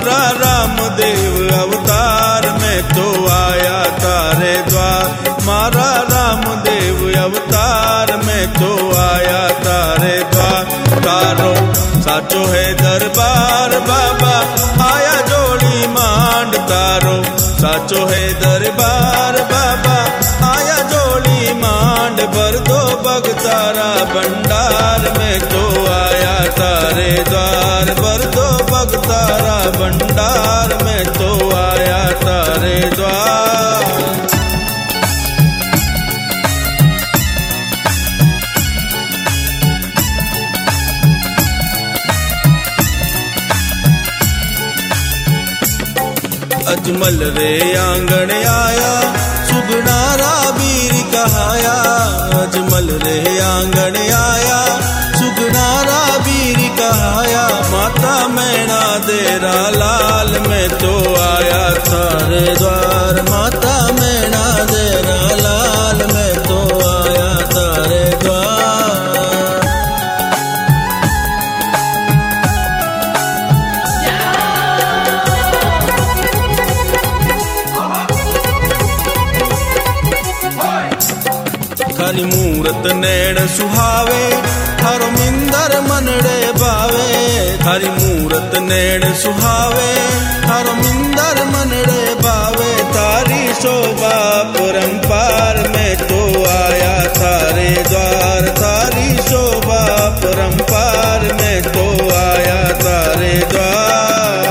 मारा रामदेव अवतार में तो आया तारे द्वार। मारा रामदेव अवतार में तो आया तारे द्वार। तारो साचो है दरबार बाबा आया जोड़ी मांड। तारो साचो है दरबार बाबा आया जोड़ी मांड। भर दो भगतारा भंडार में तो आया तारे द्वार। भर दो भगतारा भंडार में तो आया तारे द्वार। अजमल रे आंगण आया सुगनारा वीर कहाया। अजमल रे आंगण आया सुगनारा वीर कहाया। माता मैना देरा लाल में तो आया तारे द्वार। माता मैना देरा लाल में तो आया तारे द्वार। थारी मूरत नैण सुहावे थारो मिंदर मनड़े भावे। थारी मूरत नैण सुहावे थारो मिंदर मनड़े भावे। तारी शोभा परंपार में तो आया तारे द्वार। तारी शोभा परंपार में तो आया तारे द्वार।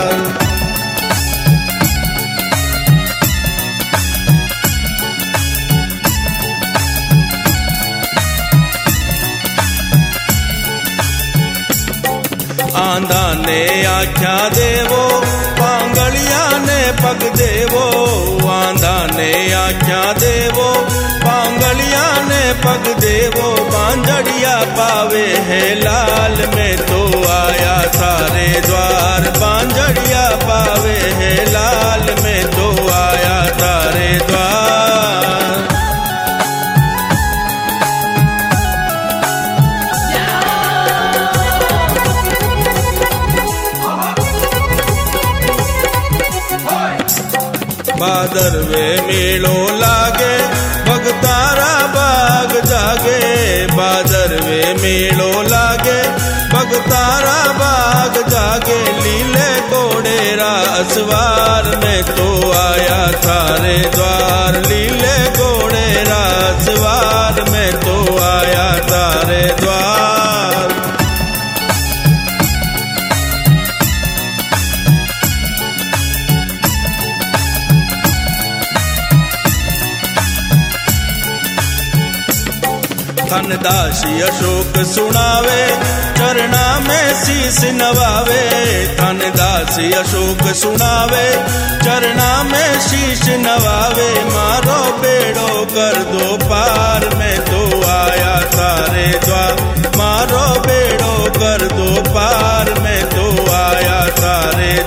आंधा ने आख्या देवो पांगलिया ने पग देवो। आंधा ने आख्या देवो पांगलिया ने पग देवो। बांझड़िया पावे है लाल में तो आया तारे द्वार। बांझड़िया पावे है लाल में तो आया तारे द्वार। भादरवे मेलो लागे भगतारा बाग जागे। भादरवे मेलो लागे भगतारा बाग जागे। लीले घोड़ेरा असवार में तो आया तारे द्वार। लीले घोड़ेरा असवार में तो आया तारे द्वार। धनदासी अशोक सुनावे चरना में शीस नवावे। धनदासी अशोक सुनावे चरना में शीश नवावे। मारो बेड़ो कर दो पार में तो आया तारे द्वार। मारो बेड़ो कर दो पार में तो आया तारे